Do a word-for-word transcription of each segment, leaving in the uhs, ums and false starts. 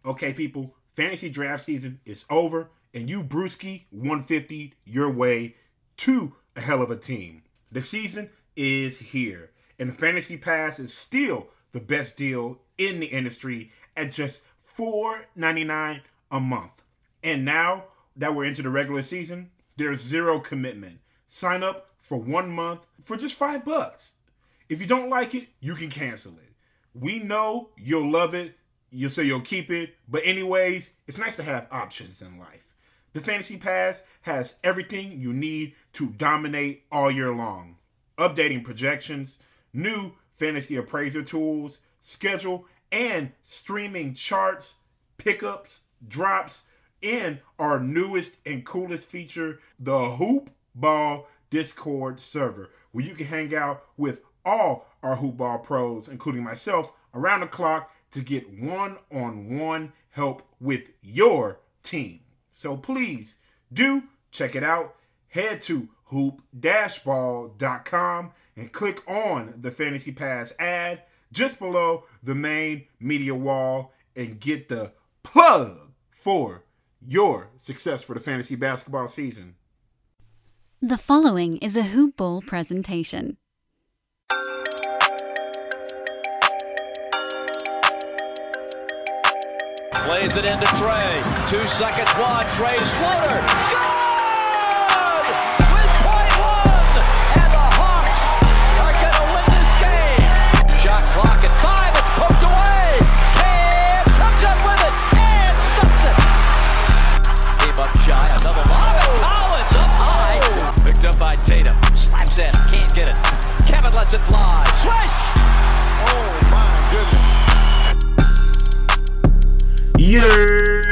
Okay, people, fantasy draft season is over, and you brewski one fifty your way to a hell of a team. The season is here, and Fantasy Pass is still the best deal in the industry at just four ninety-nine a month. And now that we're into the regular season, there's zero commitment. Sign up for one month for just five bucks. If you don't like it, you can cancel it. We know you'll love it. You'll say you'll keep it. But, anyways, it's nice to have options in life. The Fantasy Pass has everything you need to dominate all year long. Updating projections, new fantasy appraiser tools, schedule and streaming charts, pickups, drops, and our newest and coolest feature, the Hoop Ball Discord server, where you can hang out with all our Hoop Ball pros, including myself, around the clock to get one on one help with your team. So please do check it out. Head to hoop ball dot com and click on the Fantasy Pass ad just below the main media wall and get the plug for your success for the fantasy basketball season. The following is a Hoop Ball presentation. Plays it into Trey. Two seconds, one. Trey's floater. Good! With point one! And the Hawks are going to win this game. Shot clock at five. It's poked away. Cam comes up with it and stuffs it. Came up shy. Another lob. And Collins up high. Picked up by Tatum. Slaps in. Can't get it. Kevin lets it fly. Swish! Oh, my goodness. Yeah.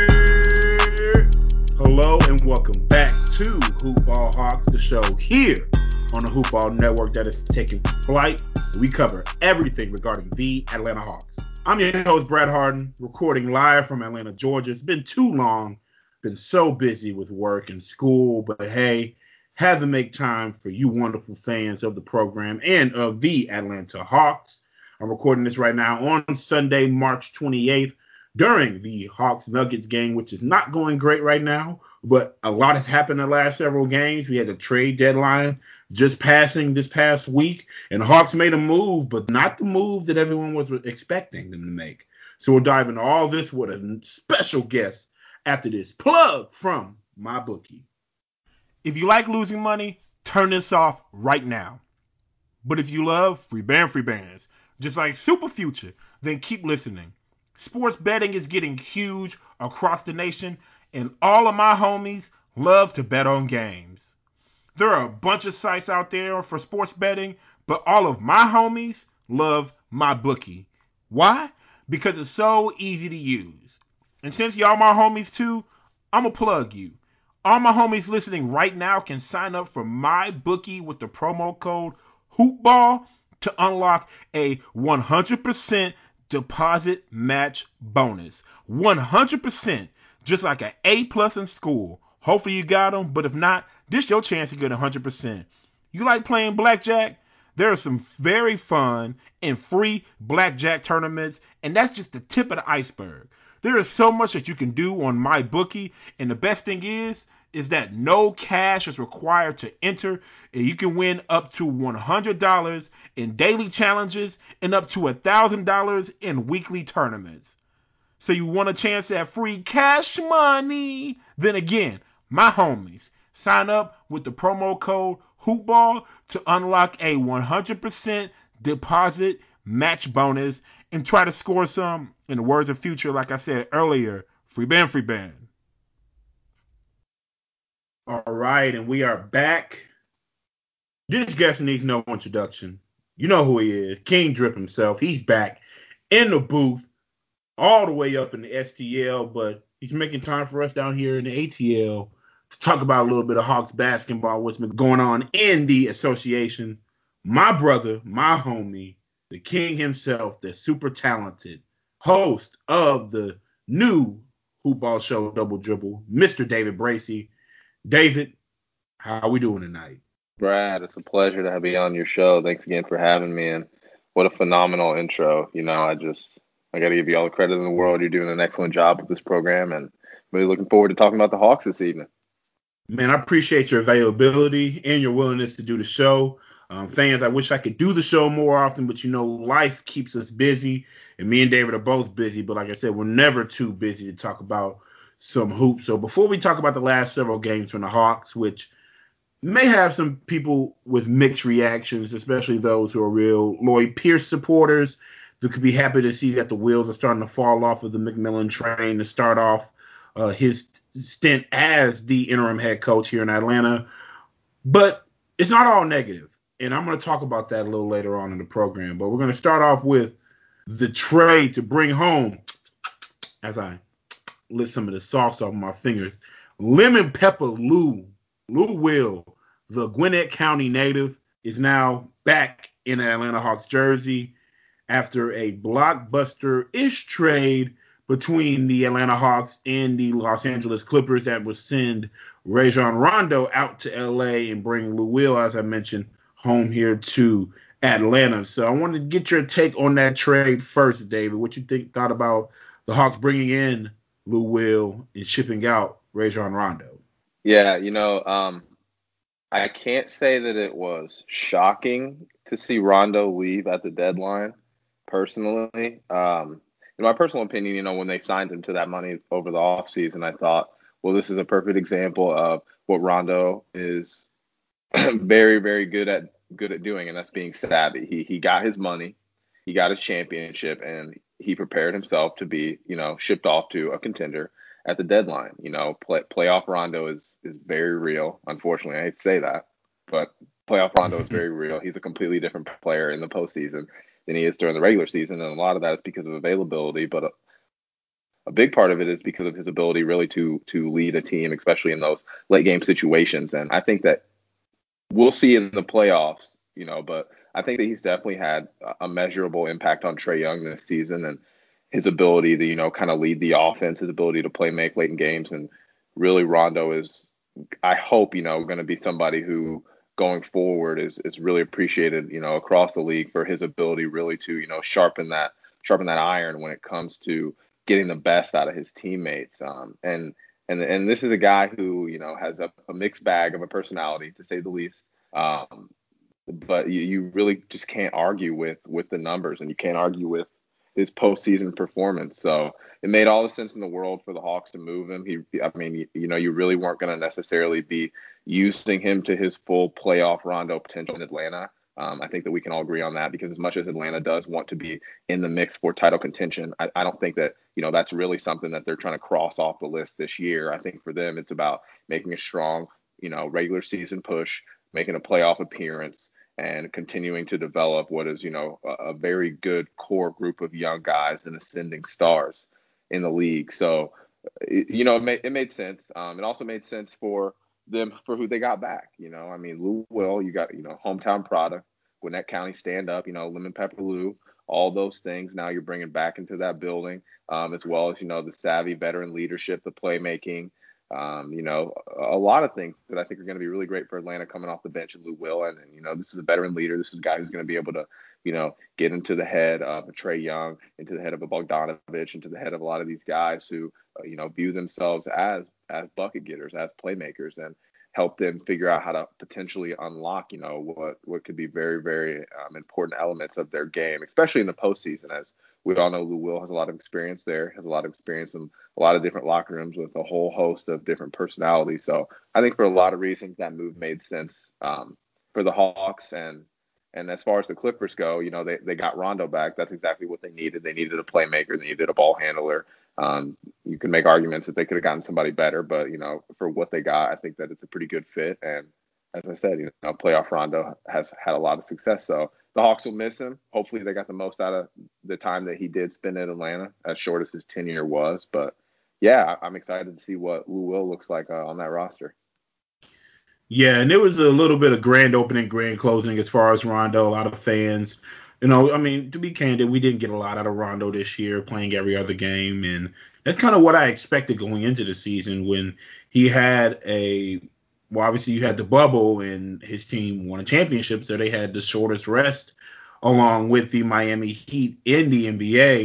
Hello and welcome back to Hoop Ball Hawks, the show here on the Hoop Ball Network that is taking flight. We cover everything regarding the Atlanta Hawks. I'm your host, Brad Harden, recording live from Atlanta, Georgia. It's been too long, been so busy with work and school, but hey, had to make time for you wonderful fans of the program and of the Atlanta Hawks. I'm recording this right now on Sunday, March twenty-eighth. During the Hawks Nuggets game, which is not going great right now, but a lot has happened in the last several games. We had a trade deadline just passing this past week, and the Hawks made a move, but not the move that everyone was expecting them to make. So we'll dive into all this with a special guest after this plug from MyBookie. If you like losing money, turn this off right now. But if you love free band free bands, just like Super Future, then keep listening. Sports betting is getting huge across the nation, and all of my homies love to bet on games. There are a bunch of sites out there for sports betting, but all of my homies love MyBookie. Why? Because it's so easy to use. And since y'all my homies too, I'm going to plug you. All my homies listening right now can sign up for MyBookie with the promo code HoopBall to unlock a one hundred percent deposit match bonus. one hundred percent, just like an A plus in school. Hopefully you got them, but if not, this your chance to get one hundred percent. You like playing blackjack? There are some very fun and free blackjack tournaments, and that's just the tip of the iceberg. There is so much that you can do on MyBookie, and the best thing is, is that no cash is required to enter, and you can win up to one hundred dollars in daily challenges and up to one thousand dollars in weekly tournaments. So you want a chance at free cash money? Then again, my homies, sign up with the promo code HoopBall to unlock a one hundred percent deposit match bonus and try to score some, in the words of Future, like I said earlier, free band, free band. All right, and we are back. This guest needs no introduction. You know who he is. King Drip himself. He's back in the booth, all the way up in the S T L, but he's making time for us down here in the A T L to talk about a little bit of Hawks basketball, what's been going on in the association. My brother, my homie, the king himself, the super talented host of the new Hoop Ball Show Double Dribble, Mister David Bracy. David, how are we doing tonight? Brad, it's a pleasure to be on your show. Thanks again for having me, and what a phenomenal intro. You know, I just I got to give you all the credit in the world. You're doing an excellent job with this program, and really looking forward to talking about the Hawks this evening. Man, I appreciate your availability and your willingness to do the show. Um, fans, I wish I could do the show more often, but you know, life keeps us busy, and me and David are both busy. But like I said, we're never too busy to talk about some hoops. So before we talk about the last several games from the Hawks, which may have some people with mixed reactions, especially those who are real Lloyd Pierce supporters, who could be happy to see that the wheels are starting to fall off of the McMillan train to start off uh, his stint as the interim head coach here in Atlanta. But it's not all negative, and I'm going to talk about that a little later on in the program. But we're going to start off with the trade to bring home, as I lit some of the sauce off my fingers, Lemon Pepper Lou, Lou Will, the Gwinnett County native, is now back in an Atlanta Hawks jersey after a blockbuster-ish trade between the Atlanta Hawks and the Los Angeles Clippers that would send Rajon Rondo out to L A and bring Lou Will, as I mentioned, home here to Atlanta. So I wanted to get your take on that trade first, David. What you think thought about the Hawks bringing in Lou Will and shipping out Rajon Rondo? Yeah, you know, um, I can't say that it was shocking to see Rondo leave at the deadline, personally. Um, in my personal opinion, you know, when they signed him to that money over the offseason, I thought, well, this is a perfect example of what Rondo is very, very good at good at doing, and that's being savvy. He he got his money, he got his championship, and he prepared himself to be, you know, shipped off to a contender at the deadline. You know, play, playoff Rondo is is very real. Unfortunately, I hate to say that, but playoff Rondo is very real. He's a completely different player in the postseason than he is during the regular season, and a lot of that is because of availability, but a, a big part of it is because of his ability really to to lead a team, especially in those late game situations. And I think that we'll see in the playoffs, you know, but I think that he's definitely had a measurable impact on Trae Young this season, and his ability to, you know, kind of lead the offense, his ability to play make late in games. And really, Rondo is, I hope, you know, going to be somebody who going forward is is really appreciated, you know, across the league for his ability really to, you know, sharpen that sharpen that iron when it comes to getting the best out of his teammates. Um, and and and this is a guy who, you know, has a, a mixed bag of a personality, to say the least. Um, but you, you really just can't argue with with the numbers, and you can't argue with his postseason performance. So it made all the sense in the world for the Hawks to move him. He, I mean, you, you know, you really weren't going to necessarily be using him to his full playoff Rondo potential in Atlanta. Um, I think that we can all agree on that, because as much as Atlanta does want to be in the mix for title contention, I, I don't think that, you know, that's really something that they're trying to cross off the list this year. I think for them, it's about making a strong, you know, regular season push, making a playoff appearance, and continuing to develop what is, you know, a, a very good core group of young guys and ascending stars in the league. So, it, you know, it made, it made sense. Um, it also made sense for them for who they got back. You know, I mean, Lou Will, you got, you know, hometown product, Gwinnett County stand up, you know, Lemon Pepper Lou, all those things now you're bringing back into that building, um, as well as, you know, the savvy veteran leadership, the playmaking, Um, you know, a lot of things that I think are going to be really great for Atlanta coming off the bench in Lou Will. And, and, you know, this is a veteran leader. This is a guy who's going to be able to, you know, get into the head of a Trae Young, into the head of a Bogdanovich, into the head of a lot of these guys who, uh, you know, view themselves as as bucket getters, as playmakers, and help them figure out how to potentially unlock, you know, what what could be very, very um, important elements of their game, especially in the postseason. As we all know, Lou Will has a lot of experience there, has a lot of experience in a lot of different locker rooms with a whole host of different personalities. So I think for a lot of reasons that move made sense um, for the Hawks. And and as far as the Clippers go, you know, they, they got Rondo back. That's exactly what they needed. They needed a playmaker. They needed a ball handler. Um, you can make arguments that they could have gotten somebody better, but, you know, for what they got, I think that it's a pretty good fit. And as I said, you know, playoff Rondo has had a lot of success. So the Hawks will miss him. Hopefully they got the most out of the time that he did spend in Atlanta, as short as his tenure was. But, yeah, I'm excited to see what Lou Will looks like uh, on that roster. Yeah, and there was a little bit of grand opening, grand closing as far as Rondo. A lot of fans, you know, I mean, to be candid, we didn't get a lot out of Rondo this year, playing every other game. And that's kind of what I expected going into the season when he had a, well, obviously you had the bubble and his team won a championship, so they had the shortest rest along with the Miami Heat in the N B A.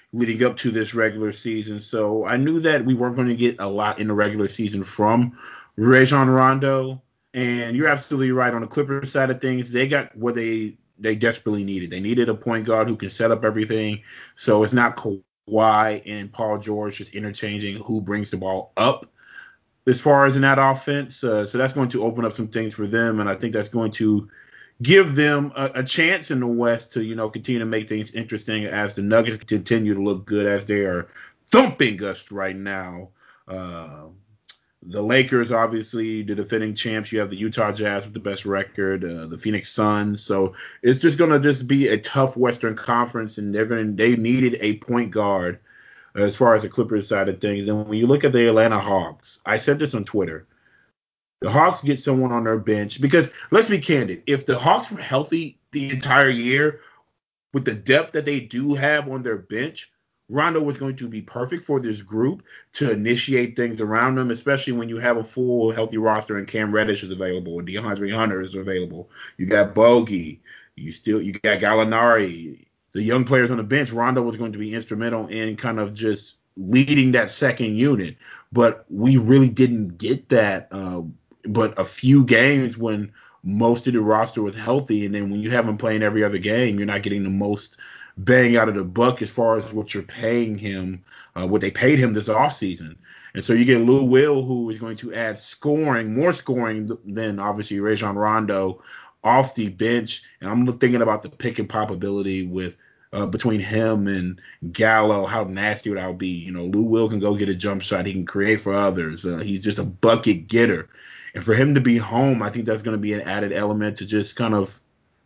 leading up to this regular season. So I knew that we weren't going to get a lot in the regular season from Rajon Rondo. And you're absolutely right on the Clippers side of things. They got what they they desperately needed. They needed a point guard who can set up everything. So it's not Kawhi and Paul George just interchanging who brings the ball up as far as in that offense. Uh, so that's going to open up some things for them. And I think that's going to give them a, a chance in the West to, you know, continue to make things interesting as the Nuggets continue to look good as they are thumping us right now. Uh, the Lakers, obviously, the defending champs. You have the Utah Jazz with the best record, uh, the Phoenix Suns. So it's just going to just be a tough Western Conference, and they're going they needed a point guard as far as the Clippers side of things. And when you look at the Atlanta Hawks, I said this on Twitter. The Hawks get someone on their bench because, let's be candid, if the Hawks were healthy the entire year with the depth that they do have on their bench, Rondo was going to be perfect for this group to initiate things around them, especially when you have a full healthy roster and Cam Reddish is available and DeAndre Hunter is available. You got Bogey, you still you got Gallinari, the young players on the bench. Rondo was going to be instrumental in kind of just leading that second unit, but we really didn't get that. Uh, but a few games when most of the roster was healthy, and then when you have him playing every other game, you're not getting the most bang out of the buck as far as what you're paying him, uh, what they paid him this offseason. And so you get Lou Will, who is going to add scoring, more scoring than obviously Rajon Rondo off the bench. And I'm thinking about the pick and pop ability with uh, between him and Gallo, how nasty that would be. You know, Lou Will can go get a jump shot. He can create for others. Uh, he's just a bucket getter. And for him to be home, I think that's going to be an added element to just kind of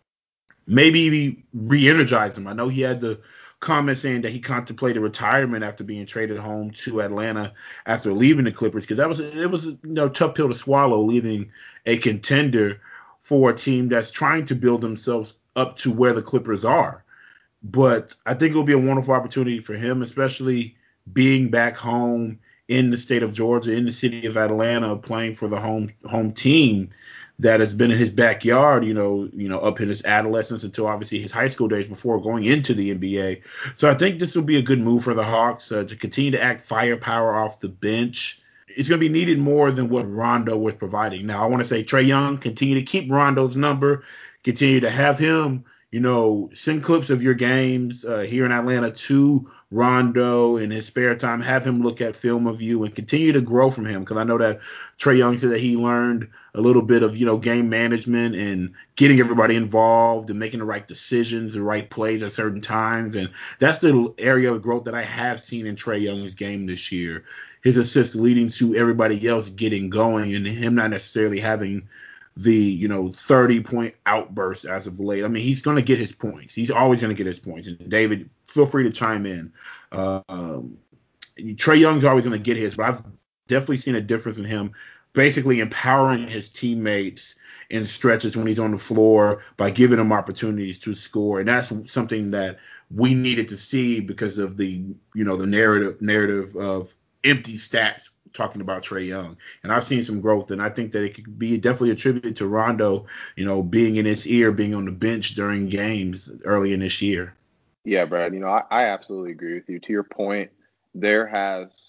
maybe re-energize him. I know he had the comment saying that he contemplated retirement after being traded home to Atlanta after leaving the Clippers, because that was it was a you know, tough pill to swallow, leaving a contender for a team that's trying to build themselves up to where the Clippers are. But I think it'll be a wonderful opportunity for him, especially being back home in the state of Georgia, in the city of Atlanta, playing for the home home team that has been in his backyard, you know, you know, up in his adolescence until obviously his high school days before going into the N B A. So I think this will be a good move for the Hawks uh, to continue to act firepower off the bench. It's going to be needed more than what Rondo was providing. Now, I want to say Trae Young, continue to keep Rondo's number, continue to have him, you know, send clips of your games uh, here in Atlanta to Rondo in his spare time, have him look at film of you and continue to grow from him. Because I know that Trae Young said that he learned a little bit of, you know, game management and getting everybody involved and making the right decisions, the right plays at certain times. And that's the area of growth that I have seen in Trae Young's game this year. His assists leading to everybody else getting going and him not necessarily having the, you know, thirty-point outburst as of late. I mean, he's going to get his points. He's always going to get his points. And David, feel free to chime in. Uh, um, Trae Young's always going to get his, but I've definitely seen a difference in him basically empowering his teammates in stretches when he's on the floor by giving them opportunities to score. And that's something that we needed to see because of the, you know, the narrative narrative of empty stats talking about Trae Young. And I've seen some growth, and I think that it could be definitely attributed to Rondo, you know, being in his ear, being on the bench during games early in this year. Yeah, Brad, you know, I, I absolutely agree with you. To your point, there has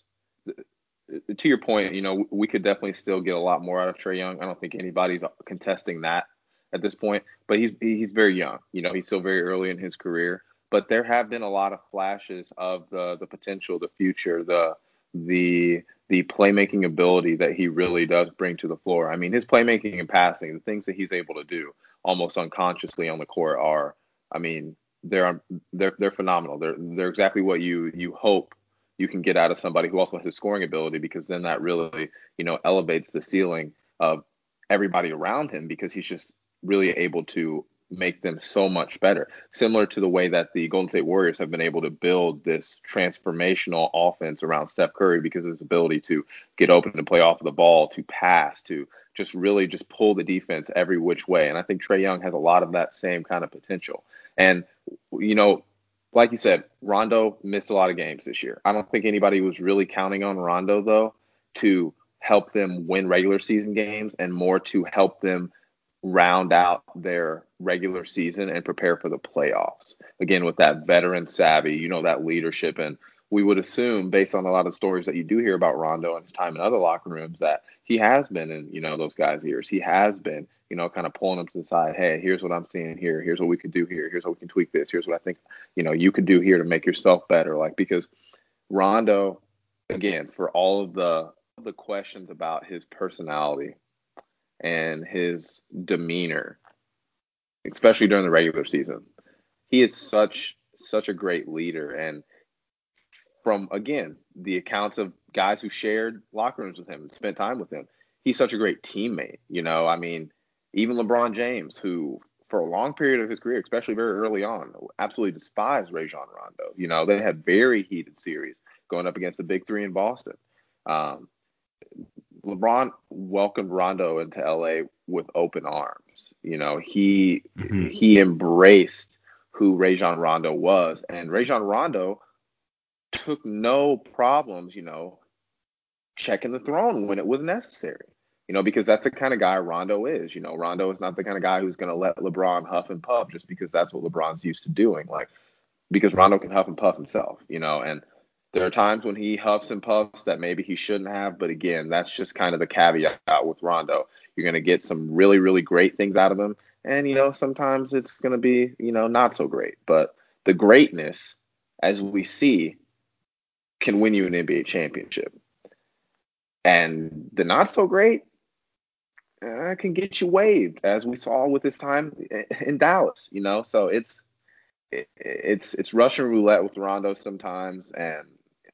– to your point, you know, we could definitely still get a lot more out of Trae Young. I don't think anybody's contesting that at this point, but he's he's very young. You know, he's still very early in his career. But there have been a lot of flashes of the the potential, the future, the the the playmaking ability that he really does bring to the floor. I mean, his playmaking and passing, the things that he's able to do almost unconsciously on the court are, I mean, they're they're they're phenomenal. They're they're exactly what you you hope you can get out of somebody who also has his scoring ability, because then that really, you know, elevates the ceiling of everybody around him, because he's just really able to make them so much better. Similar to the way that the Golden State Warriors have been able to build this transformational offense around Steph Curry because of his ability to get open and play off of the ball, to pass, to just really just pull the defense every which way. And I think Trae Young has a lot of that same kind of potential. And, you know, like you said, Rondo missed a lot of games this year. I don't think anybody was really counting on Rondo, though, to help them win regular season games and more to help them round out their regular season and prepare for the playoffs. Again, with that veteran savvy, you know, that leadership. And we would assume, based on a lot of stories that you do hear about Rondo and his time in other locker rooms, that he has been in, you know, those guys' ears. He has been, you know, kind of pulling them to the side. Hey, here's what I'm seeing here. Here's what we could do here. Here's how we can tweak this. Here's what I think, you know, you could do here to make yourself better. Like, because Rondo, again, for all of the the questions about his personality and his demeanor, especially during the regular season, he is such such a great leader. And from, again, the accounts of guys who shared locker rooms with him and spent time with him, he's such a great teammate. You know, I mean, even LeBron James, who for a long period of his career, especially very early on, absolutely despised Rajon Rondo. You know, they had very heated series going up against the Big Three in Boston. Um, LeBron welcomed Rondo into L A with open arms. You know, he mm-hmm. he embraced who Rajon Rondo was, and Rajon Rondo took no problems, you know, checking the throne when it was necessary. You know, because that's the kind of guy Rondo is. You know, Rondo is not the kind of guy who's going to let LeBron huff and puff just because that's what LeBron's used to doing. Like, because Rondo can huff and puff himself, you know, and there are times when he huffs and puffs that maybe he shouldn't have. But again, that's just kind of the caveat with Rondo. You're going to get some really, really great things out of him. And, you know, sometimes it's going to be, you know, not so great. But the greatness, as we see, can win you an N B A championship. And the not so great uh, can get you waived, as we saw with his time in Dallas, you know. So it's it, it's it's Russian roulette with Rondo sometimes, and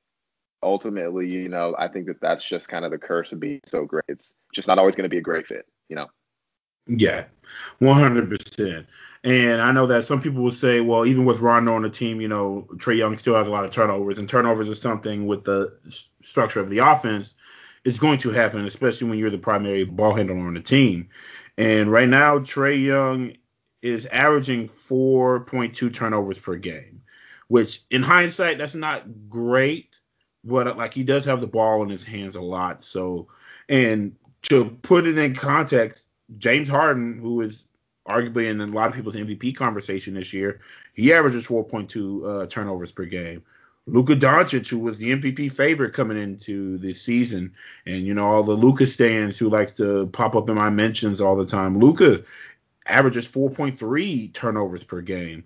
ultimately, you know, I think that that's just kind of the curse of being so great. It's just not always going to be a great fit, you know. Yeah, one hundred percent. And I know that some people will say, well, even with Rondo on the team, you know, Trae Young still has a lot of turnovers, and turnovers is something with the s- structure of the offense is going to happen, especially when you're the primary ball handler on the team. And right now, Trae Young is averaging four point two turnovers per game, which in hindsight, that's not great, but like he does have the ball in his hands a lot. So, and to put it in context, James Harden, who is arguably in a lot of people's M V P conversation this year, he averages four point two uh, turnovers per game. Luka Doncic, who was the M V P favorite coming into this season, and, you know, all the Luka stands who likes to pop up in my mentions all the time, Luka averages four point three turnovers per game.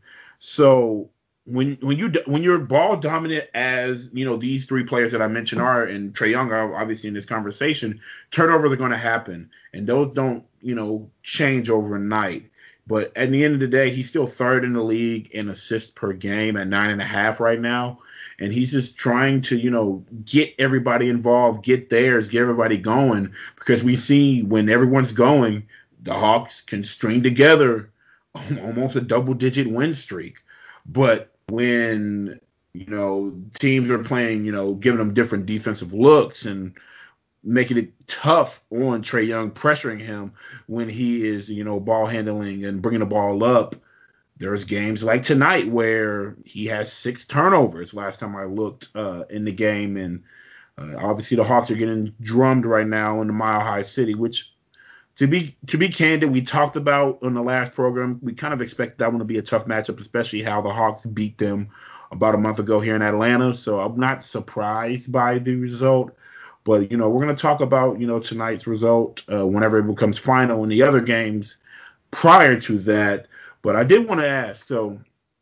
So when when you when you're ball dominant, as you know, these three players that I mentioned are, and Trae Young are obviously in this conversation, turnovers are going to happen, and those don't, you know, change overnight. But at the end of the day, he's still third in the league in assists per game at nine and a half right now. And he's just trying to, you know, get everybody involved, get theirs, get everybody going, because we see when everyone's going, the Hawks can string together almost a double-digit win streak. But when, you know, teams are playing, you know, giving them different defensive looks and making it tough on Trae Young, pressuring him when he is, you know, ball handling and bringing the ball up, there's games like tonight where he has six turnovers last time I looked uh, in the game. And uh, obviously the Hawks are getting drummed right now in the Mile High City, which, to be to be candid, we talked about on the last program. We kind of expect that one to be a tough matchup, especially how the Hawks beat them about a month ago here in Atlanta. So I'm not surprised by the result. But, you know, we're going to talk about, you know, tonight's result uh, whenever it becomes final and the other games prior to that. But I did want to ask, so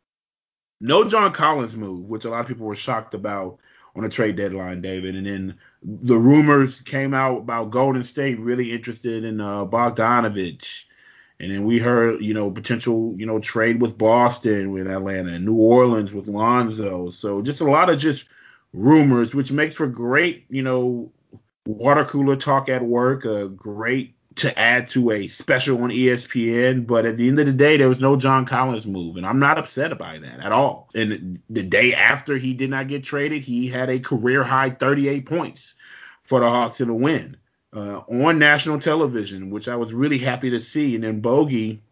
no John Collins move, which a lot of people were shocked about on the trade deadline, David. And then the rumors came out about Golden State really interested in uh, Bogdanovich. And then we heard, you know, potential, you know, trade with Boston, with Atlanta, and New Orleans with Lonzo. So just a lot of just rumors, which makes for great, you know, water cooler talk at work, a great to add to a special on E S P N. But at the end of the day, there was no John Collins move, and I'm not upset by that at all. And the day after he did not get traded, he had a career high thirty-eight points for the Hawks in a win uh, on national television, which I was really happy to see. And then Bogey,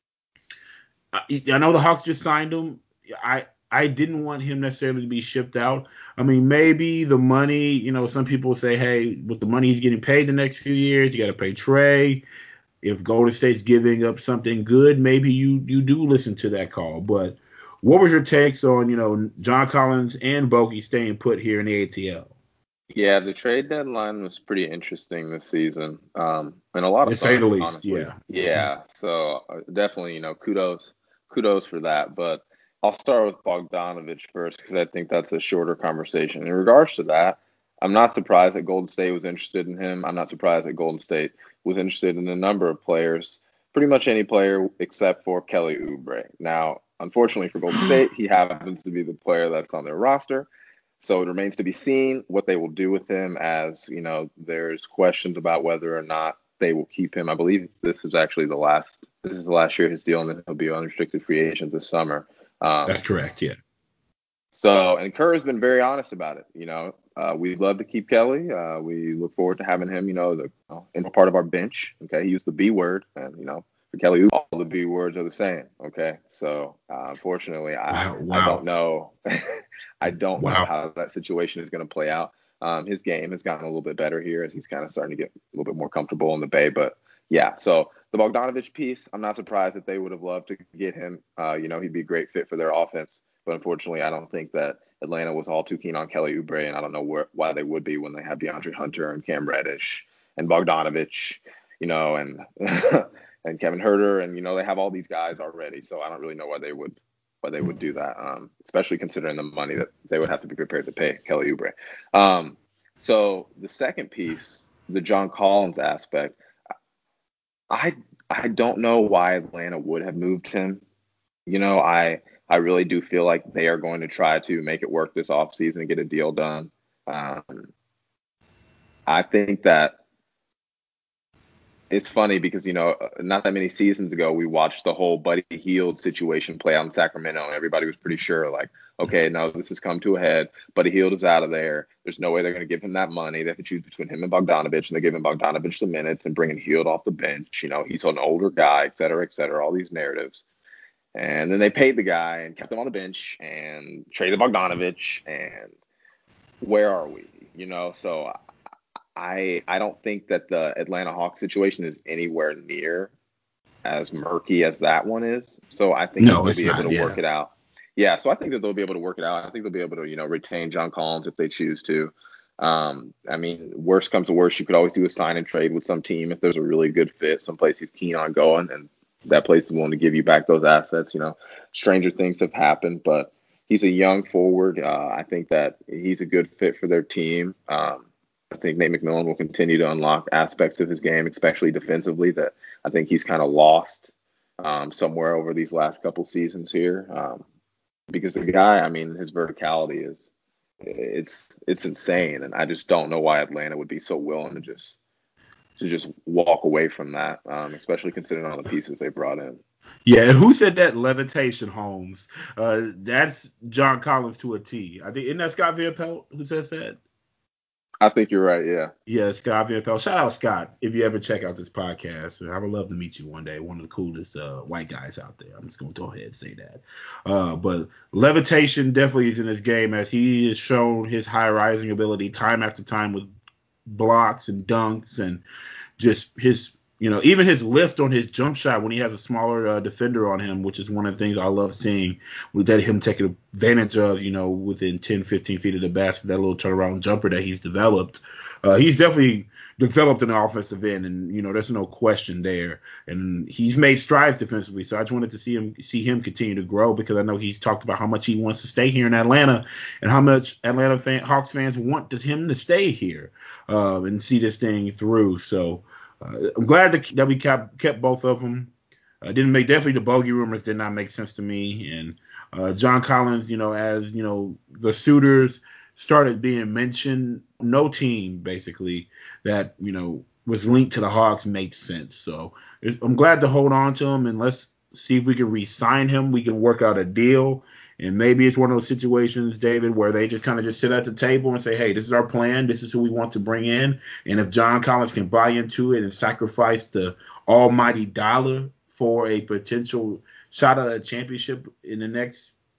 I, I know the Hawks just signed him. I I didn't want him necessarily to be shipped out. I mean, maybe the money, you know, some people say, hey, with the money he's getting paid the next few years, you got to pay Trae. if Golden State's giving up something good, maybe you you do listen to that call. But what was your takes on, you know, John Collins and Bogey staying put here in the A T L? Yeah, the trade deadline was pretty interesting this season, um, and a lot To of say fun, the least, honestly. yeah. Yeah, so uh, definitely, you know, kudos, kudos for that. But I'll start with Bogdanovich first because I think that's a shorter conversation. In regards to that, I'm not surprised that Golden State was interested in him. I'm not surprised that Golden State was interested in a number of players, pretty much any player except for Kelly Oubre. Now, unfortunately for Golden State, he happens to be the player that's on their roster. So it remains to be seen what they will do with him, as, you know, there's questions about whether or not they will keep him. I believe this is actually the last this is the last year of his deal, and then he'll be an unrestricted free agent this summer. Um, That's correct, yeah. so, and Kerr has been very honest about it. You know, uh, we'd love to keep Kelly. Uh, we look forward to having him, you know, the, you know, in part of our bench. Okay, he used the B word, and, you know, for Kelly, all the B words are the same. Okay, so uh, unfortunately, I Wow, wow. I don't know. I don't Wow. know how that situation is going to play out. Um, his game has gotten a little bit better here as he's kind of starting to get a little bit more comfortable in the Bay. But yeah, so the Bogdanovich piece, I'm not surprised that they would have loved to get him. Uh, you know, he'd be a great fit for their offense. But unfortunately, I don't think that Atlanta was all too keen on Kelly Oubre, and I don't know where, why they would be when they have DeAndre Hunter and Cam Reddish and Bogdanovich, you know, and and Kevin Huerter, and, you know, they have all these guys already. So I don't really know why they would why they would do that, um, especially considering the money that they would have to be prepared to pay Kelly Oubre. Um, so the second piece, the John Collins aspect, I I don't know why Atlanta would have moved him. You know, I I really do feel like they are going to try to make it work this offseason and get a deal done. Um, I think that it's funny because, you know, not that many seasons ago, we watched the whole Buddy Hield situation play out in Sacramento, and everybody was pretty sure, like, okay, no, this has come to a head. Buddy Hield is out of there. There's no way they're going to give him that money. They have to choose between him and Bogdanovich, and they're giving Bogdanovich the minutes and bringing Hield off the bench. You know, he's an older guy, et cetera, et cetera, all these narratives. And then they paid the guy and kept him on the bench and traded Bogdanovich. And where are we? You know, so I I don't think that the Atlanta Hawks situation is anywhere near as murky as that one is. So I think No, that they'll it's be able not, to yeah. work it out. Yeah, so I think that they'll be able to work it out. I think they'll be able to, you know, retain John Collins if they choose to. Um, I mean, worst comes to worst, you could always do a sign and trade with some team if there's a really good fit, someplace he's keen on going, and that place is willing to give you back those assets. You know, stranger things have happened, but he's a young forward. Uh, I think that he's a good fit for their team. Um, I think Nate McMillan will continue to unlock aspects of his game, especially defensively, that I think he's kind of lost um, somewhere over these last couple seasons here. Um, because the guy, I mean, his verticality is it's it's insane, and I just don't know why Atlanta would be so willing to just to just walk away from that, um, especially considering all the pieces they brought in. Yeah, and who said that? Levitation, Holmes. Uh, that's John Collins to a T. I think isn't that Scott Van Pelt who says that? I think you're right. Yeah. Yeah, Scott Van Pelt. Shout out Scott if you ever check out this podcast. I would love to meet you one day. One of the coolest uh, white guys out there. I'm just gonna go ahead and say that. Uh, but Levitation definitely is in this game, as he has shown his high rising ability time after time with blocks and dunks and just his. You know, even his lift on his jump shot when he has a smaller uh, defender on him, which is one of the things I love seeing, with that him taking advantage of, you know, within ten, fifteen feet of the basket, that little turnaround jumper that he's developed. Uh, he's definitely developed an offensive end, and, you know, there's no question there. And he's made strides defensively, so I just wanted to see him see him continue to grow, because I know he's talked about how much he wants to stay here in Atlanta and how much Atlanta fan, Hawks fans want to, him to stay here uh, and see this thing through. So, Uh, I'm glad that, that we kept, kept both of them. Uh, didn't make definitely the bogey rumors did not make sense to me. And uh, John Collins, you know, as you know, the suitors started being mentioned, no team basically that you know was linked to the Hawks made sense. So I'm glad to hold on to him, and let's see if we can re-sign him. We can work out a deal. And maybe it's one of those situations, David, where they just kind of just sit at the table and say, hey, this is our plan. This is who we want to bring in. And if John Collins can buy into it and sacrifice the almighty dollar for a potential shot at a championship in the next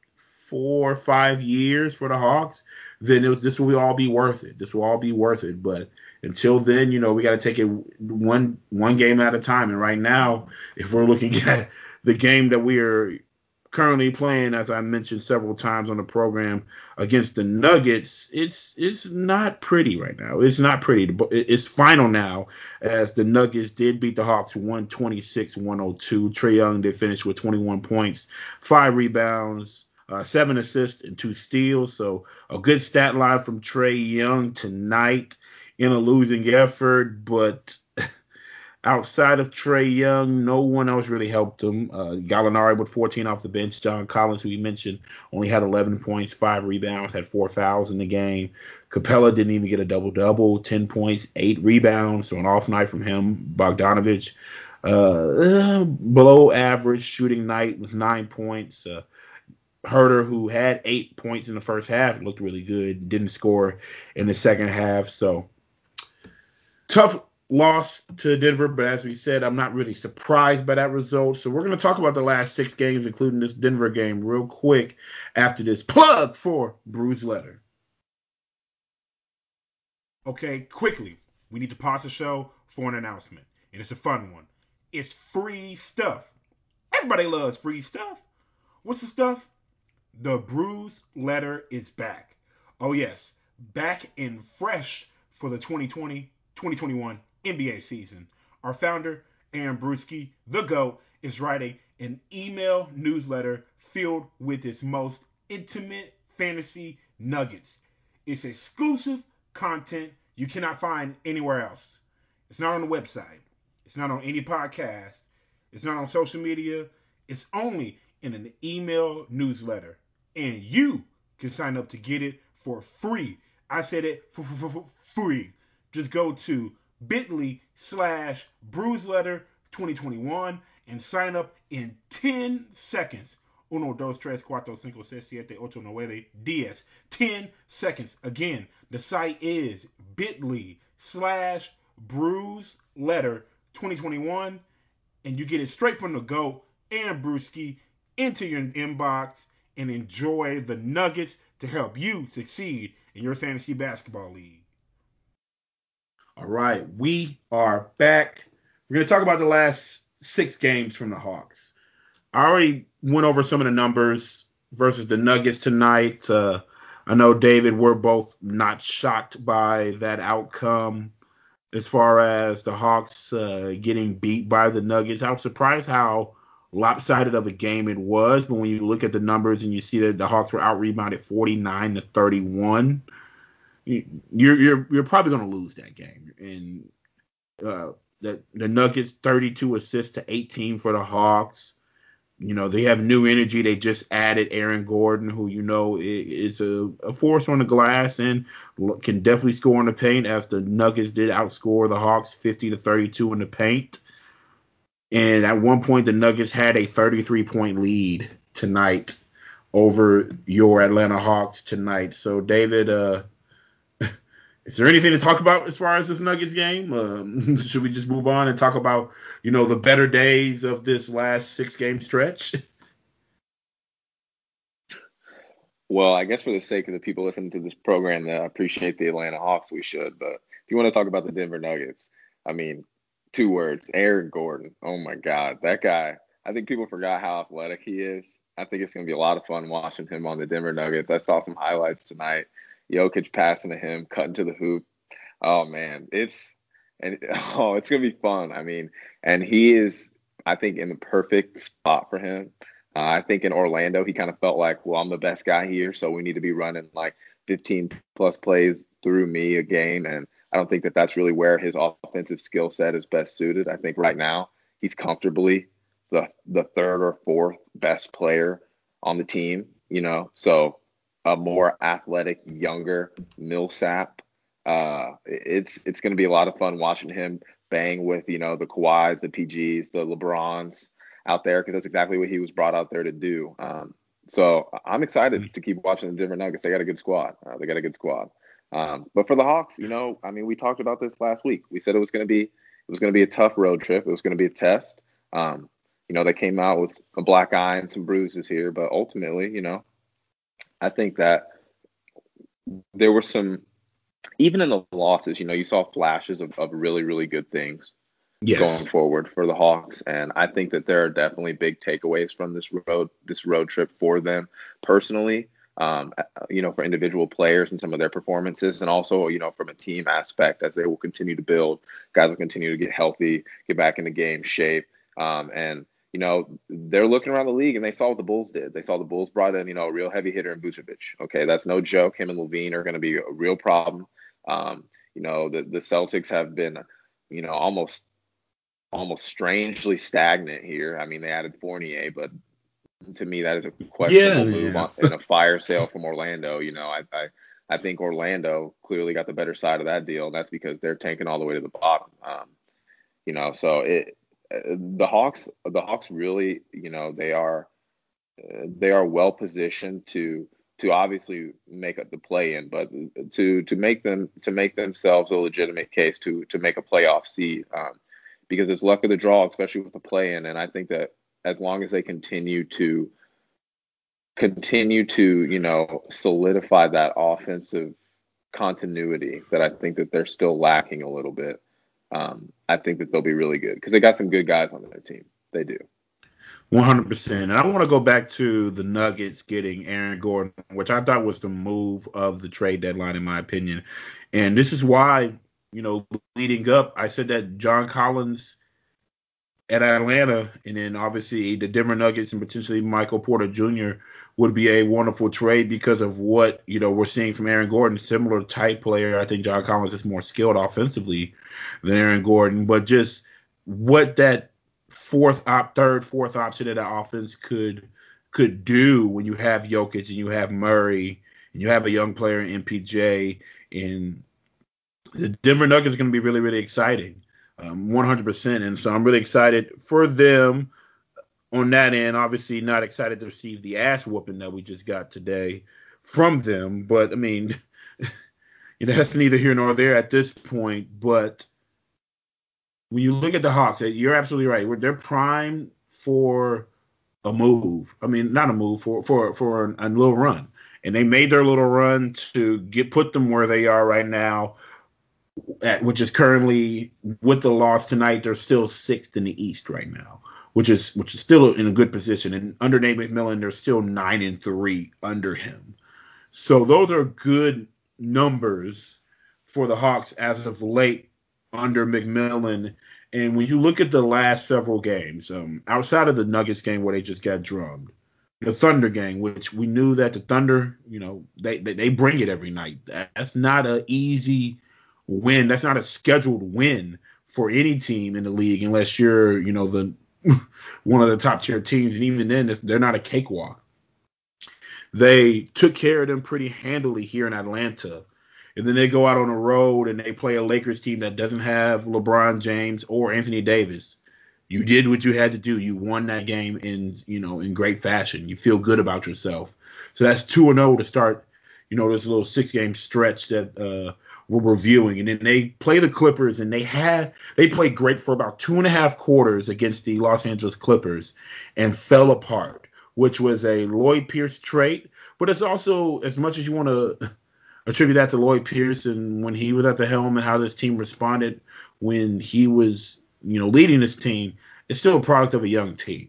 four or five years for the Hawks, then it was, this will all be worth it. This will all be worth it. But until then, you know, we got to take it one one game at a time. And right now, if we're looking at the game that we are currently playing, as I mentioned several times on the program, against the Nuggets, it's it's not pretty right now. It's not pretty. It's final now, as the Nuggets did beat the Hawks one twenty-six one oh two. Trae Young did finish with twenty-one points, five rebounds, uh, seven assists, and two steals. So a good stat line from Trae Young tonight in a losing effort, but outside of Trae Young, no one else really helped him. Uh, Gallinari with fourteen off the bench. John Collins, who we mentioned, only had eleven points, five rebounds, had four fouls in the game. Capella didn't even get a double-double, ten points, eight rebounds, so an off night from him. Bogdanovich, uh, below average shooting night with nine points. Uh, Herter, who had eight points in the first half, looked really good, didn't score in the second half. So tough loss to Denver, but as we said, I'm not really surprised by that result. So we're going to talk about the last six games, including this Denver game, real quick after this plug for Bruce Letter. Okay, quickly, we need to pause the show for an announcement, and it's a fun one. It's free stuff. Everybody loves free stuff. What's the stuff? The Bruce Letter is back. Oh yes, back and fresh for the twenty twenty twenty twenty-one N B A season. Our founder, Aaron Bruski, the GOAT, is writing an email newsletter filled with its most intimate fantasy nuggets. It's exclusive content you cannot find anywhere else. It's not on the website. It's not on any podcast. It's not on social media. It's only in an email newsletter. And you can sign up to get it for free. I said it for free. Just go to bit.ly slash bruiseletter twenty twenty-one and sign up in ten seconds. Uno, dos, tres, cuatro, cinco, seis, siete, ocho, nueve, diez. ten seconds. Again, the site is bit.ly slash bruiseletter twenty twenty-one, and you get it straight from the GOAT and Brewski into your inbox, and enjoy the nuggets to help you succeed in your fantasy basketball league. All right, we are back. We're going to talk about the last six games from the Hawks. I already went over some of the numbers versus the Nuggets tonight. Uh, I know, David, we're both not shocked by that outcome as far as the Hawks uh, getting beat by the Nuggets. I was surprised how lopsided of a game it was, but when you look at the numbers and you see that the Hawks were out-rebounded forty-nine to thirty-one, you're you're you're probably going to lose that game. And uh, the the Nuggets thirty-two assists to eighteen for the Hawks. You know, they have new energy. They just added Aaron Gordon, who, you know, is a, a force on the glass and can definitely score in the paint, as the Nuggets did outscore the Hawks fifty to thirty-two in the paint. And at one point, the Nuggets had a thirty-three point lead tonight over your Atlanta Hawks tonight. So, David, uh, is there anything to talk about as far as this Nuggets game? Um, should we just move on and talk about, you know, the better days of this last six-game stretch? Well, I guess for the sake of the people listening to this program that appreciate the Atlanta Hawks, we should. But if you want to talk about the Denver Nuggets, I mean, two words, Aaron Gordon. Oh, my God. That guy, I think people forgot how athletic he is. I think it's going to be a lot of fun watching him on the Denver Nuggets. I saw some highlights tonight. Jokic passing to him, cutting to the hoop. Oh, man. It's and oh, it's going to be fun. I mean, and he is, I think, in the perfect spot for him. Uh, I think in Orlando, he kind of felt like, well, I'm the best guy here, so we need to be running like fifteen plus plays through me a game. And I don't think that that's really where his offensive skill set is best suited. I think right now he's comfortably the the third or fourth best player on the team, you know, so a more athletic, younger Millsap. Uh, it's it's going to be a lot of fun watching him bang with, you know, the Kawhis, the P Gs, the LeBrons out there, because that's exactly what he was brought out there to do. Um, so I'm excited to keep watching the Denver Nuggets. They got a good squad. Uh, they got a good squad. Um, but for the Hawks, you know, I mean, we talked about this last week. We said it was going to be it was going to be a tough road trip. It was going to be a test. Um, you know, they came out with a black eye and some bruises here, but ultimately, you know, I think that there were some, even in the losses, you know, you saw flashes of, of really, really good things Yes. going forward for the Hawks. And I think that there are definitely big takeaways from this road, this road trip for them personally, um, you know, for individual players and some of their performances, and also, you know, from a team aspect, as they will continue to build, guys will continue to get healthy, get back into game shape. Um, and, you know, they're looking around the league and they saw what the Bulls did. They saw the Bulls brought in, you know, a real heavy hitter in Vucevic. Okay, that's no joke. Him and Levine are going to be a real problem. Um, you know, the, the Celtics have been, you know, almost almost strangely stagnant here. I mean, they added Fournier, but to me, that is a questionable Yeah, move yeah. on, in a fire sale from Orlando. You know, I, I I think Orlando clearly got the better side of that deal, and that's because they're tanking all the way to the bottom. Um, you know, so it the Hawks the Hawks really, you know, they are uh, they are well positioned to to obviously make up the play in, but to to make them to make themselves a legitimate case to to make a playoff seed, um, because it's luck of the draw, especially with the play in. And I think that as long as they continue to continue to you know solidify that offensive continuity that I think that they're still lacking a little bit, um, I think that they'll be really good because they got some good guys on their team. They do. one hundred percent. And I want to go back to the Nuggets getting Aaron Gordon, which I thought was the move of the trade deadline, in my opinion. And this is why, you know, leading up, I said that John Collins at Atlanta, and then obviously the Denver Nuggets and potentially Michael Porter Junior would be a wonderful trade because of what, you know, we're seeing from Aaron Gordon. Similar type player. I think John Collins is more skilled offensively than Aaron Gordon, but just what that fourth op, third, fourth option of the offense could could do when you have Jokic and you have Murray and you have a young player in M P J, and the Denver Nuggets are going to be really, really exciting, um, one hundred percent. And so I'm really excited for them on that end. Obviously not excited to receive the ass whooping that we just got today from them, but I mean, you know, that's neither here nor there at this point. But when you look at the Hawks, you're absolutely right. They're primed for a move. I mean, not a move, for for for a, a little run. And they made their little run to get put them where they are right now, at, which is currently, with the loss tonight, they're still sixth in the East right now, which is which is still in a good position. And under Nate McMillan, they're still nine and three under him. So those are good numbers for the Hawks as of late under McMillan. And when you look at the last several games, um, outside of the Nuggets game where they just got drummed, the Thunder game, which we knew that the Thunder, you know, they they, they bring it every night. That's not an easy win. That's not a scheduled win for any team in the league unless you're, you know, the one of the top tier teams. And even then, they're not a cakewalk. They took care of them pretty handily here in Atlanta. And then they go out on the road and they play a Lakers team that doesn't have LeBron James or Anthony Davis. You did what you had to do. You won that game in, you know, in great fashion. You feel good about yourself. So that's two and oh to start, you know, this little six-game stretch that uh, we're reviewing. And then they play the Clippers, and they had they played great for about two and a half quarters against the Los Angeles Clippers and fell apart, which was a Lloyd Pierce trait. But it's also, as much as you want to attribute that to Lloyd Pierce and when he was at the helm and how this team responded when he was, you know, leading this team, it's still a product of a young team.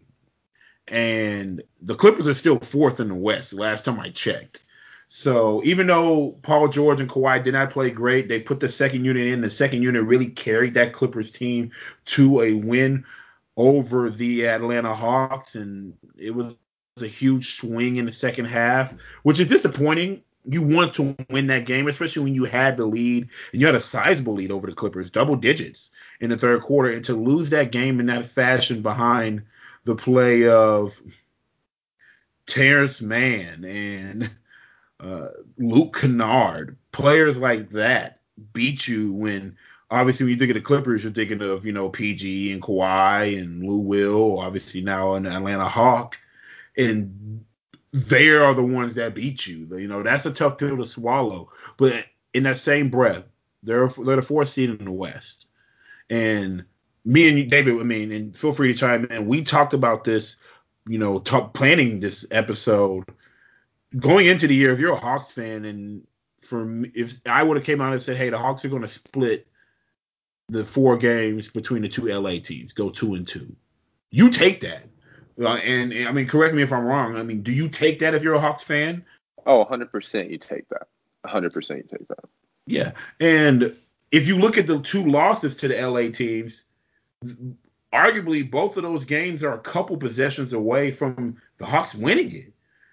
And the Clippers are still fourth in the West, last time I checked. So even though Paul George and Kawhi did not play great, they put the second unit in. The second unit really carried that Clippers team to a win over the Atlanta Hawks, and it was a huge swing in the second half, which is disappointing. You want to win that game, especially when you had the lead and you had a sizable lead over the Clippers, double digits in the third quarter, and to lose that game in that fashion behind the play of Terrence Mann and uh, Luke Kennard, players like that beat you when obviously when you think of the Clippers, you're thinking of, you know, P G and Kawhi and Lou Will, obviously now an Atlanta Hawk, and they are the ones that beat you. You know, that's a tough pill to swallow. But in that same breath, they're, they're the fourth seed in the West. And me and you, David, I mean, and feel free to chime in. We talked about this, you know, talk, planning this episode going into the year, if you're a Hawks fan, and for me, if I would have came out and said, hey, the Hawks are going to split the four games between the two L A teams, go two and two, you take that. Uh, and, and I mean, correct me if I'm wrong. I mean, do you take that if you're a Hawks fan? Oh, one hundred percent you take that. one hundred percent you take that. Yeah. And if you look at the two losses to the L A teams, arguably both of those games are a couple possessions away from the Hawks winning it.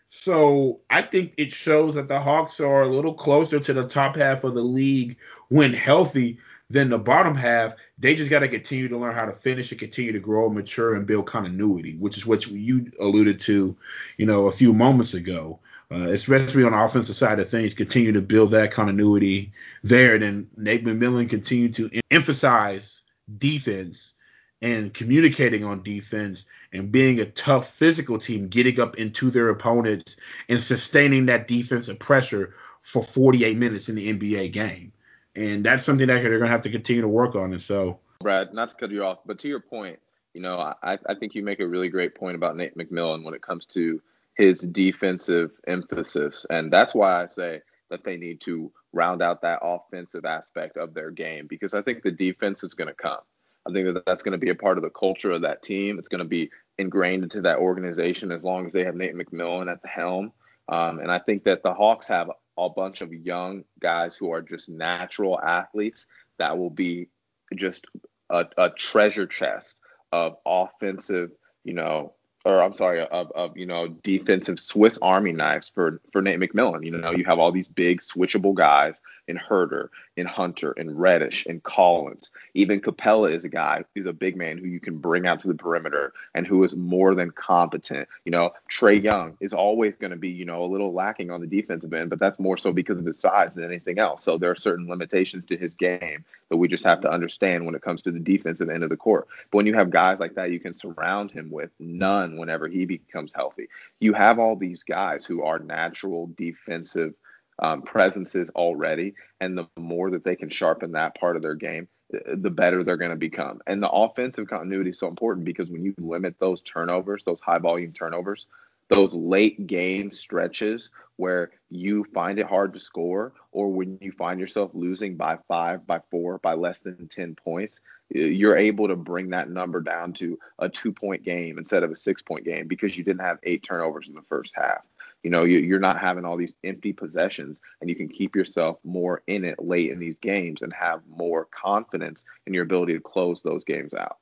So I think it shows that the Hawks are a little closer to the top half of the league when healthy than the bottom half. They just got to continue to learn how to finish and continue to grow, mature, and build continuity, which is what you alluded to, you know, a few moments ago. Uh, especially on the offensive side of things, continue to build that continuity there. And then Nate McMillan continue to emphasize defense and communicating on defense and being a tough physical team, getting up into their opponents and sustaining that defensive pressure for forty-eight minutes in the N B A game. And that's something that they're going to have to continue to work on. And so, Brad, not to cut you off, but to your point, you know, I, I think you make a really great point about Nate McMillan when it comes to his defensive emphasis. And that's why I say that they need to round out that offensive aspect of their game, because I think the defense is going to come. I think that that's going to be a part of the culture of that team. It's going to be ingrained into that organization as long as they have Nate McMillan at the helm. Um, and I think that the Hawks have a bunch of young guys who are just natural athletes that will be just a, a treasure chest of offensive, you know, or I'm sorry, of, of, you know, defensive Swiss Army knives for, for Nate McMillan. You know, you have all these big switchable guys in Herter, in Hunter, in Reddish, in Collins. Even Capella is a guy who's a big man who you can bring out to the perimeter and who is more than competent. You know, Trae Young is always going to be, you know, a little lacking on the defensive end, but that's more so because of his size than anything else. So there are certain limitations to his game that we just have to understand when it comes to the defensive end of the court. But when you have guys like that, you can surround him with none whenever he becomes healthy. You have all these guys who are natural defensive um, presences already, and the more that they can sharpen that part of their game, the better they're going to become. And the offensive continuity is so important because when you limit those turnovers, those high volume turnovers, those late game stretches where you find it hard to score, or when you find yourself losing by five, by four, by less than ten points, you're able to bring that number down to a two-point game instead of a six-point game because you didn't have eight turnovers in the first half. You know, you're not having all these empty possessions, and you can keep yourself more in it late in these games and have more confidence in your ability to close those games out.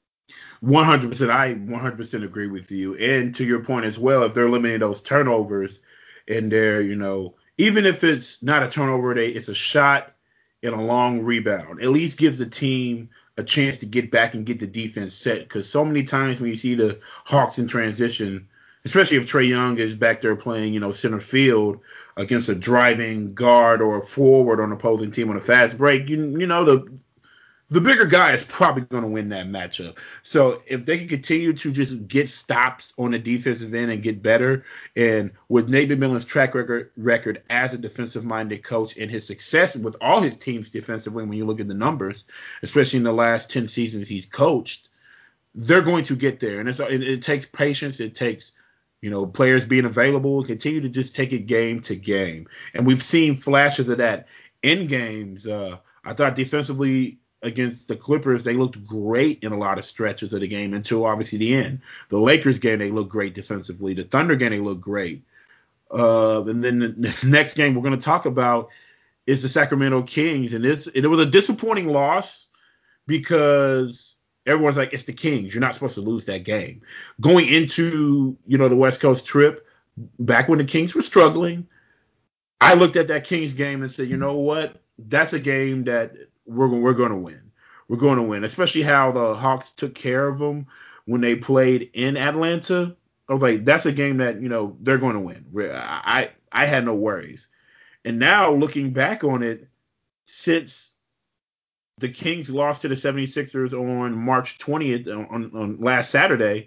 one hundred percent. I one hundred percent agree with you. And to your point as well, if they're limiting those turnovers and they're, you know, even if it's not a turnover, they it's a shot and a long rebound, at least gives the team a chance to get back and get the defense set. Because so many times when you see the Hawks in transition, especially if Trae Young is back there playing, you know, center field against a driving guard or a forward on an opposing team on a fast break, you you know, the the bigger guy is probably going to win that matchup. So if they can continue to just get stops on the defensive end and get better, and with Nate McMillan's track record record as a defensive-minded coach and his success with all his teams defensively, when you look at the numbers, especially in the last ten seasons he's coached, they're going to get there. And it's, it, it takes patience. It takes, you know, players being available, continue to just take it game to game. And we've seen flashes of that in games. Uh, I thought defensively against the Clippers, they looked great in a lot of stretches of the game until obviously the end. The Lakers game, they looked great defensively. The Thunder game, they looked great. Uh, and then the next game we're going to talk about is the Sacramento Kings. And this, it was a disappointing loss because everyone's like, it's the Kings. You're not supposed to lose that game. Going into, you know, the West Coast trip, back when the Kings were struggling, I looked at that Kings game and said, you know what? That's a game that we're we're going to win. We're going to win, especially how the Hawks took care of them when they played in Atlanta. I was like, that's a game that, you know, they're going to win. I I had no worries. And now looking back on it, since the Kings lost to the seventy-sixers on March twentieth on, on last Saturday,